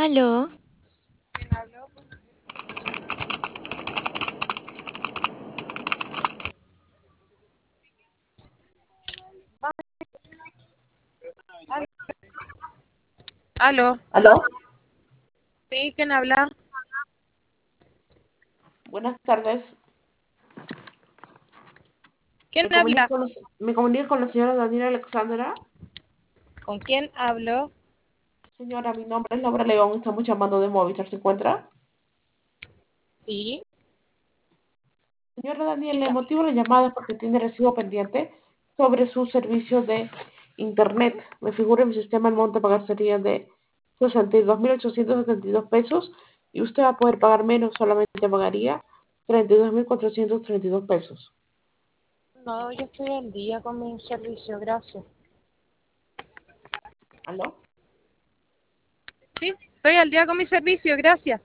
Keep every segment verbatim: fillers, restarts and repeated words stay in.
Aló, ¿Quién habló? Al- Aló, ¿Aló? sí, ¿quién habla? Buenas tardes. ¿Quién Me comunico habla? con, los- me comunico con la señora Daniela Alexandra. ¿Con quién hablo? Señora, mi nombre es Laura León. Estamos llamando de Movistar. ¿Se encuentra? Sí, Señora Daniela, el dígame. motivo de la llamada es porque tiene recibo pendiente sobre su servicio de Internet. Me figura en mi sistema el monto a pagar sería de sesenta y dos mil ochocientos setenta y dos pesos y usted va a poder pagar menos, solamente pagaría treinta y dos mil cuatrocientos treinta y dos pesos. No, yo estoy al día con mi servicio, gracias. ¿Aló? Sí, estoy al día con mi servicio, gracias.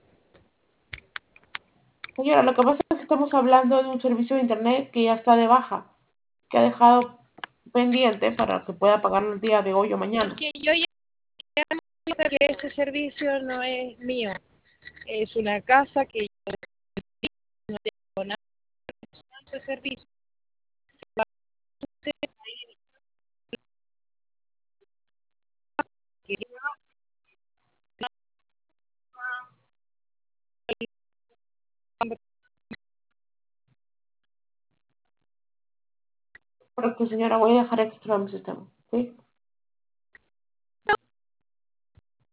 Señora, lo que pasa es que estamos hablando de un servicio de Internet que ya está de baja, que ha dejado pendiente para que pueda pagarlo el día de hoy o Es mañana. que yo ya sé que ese servicio no es mío. Es una casa que yo no tengo nada de ese servicio. Porque, señora, voy a dejar extra en mi sistema. ¿Sí?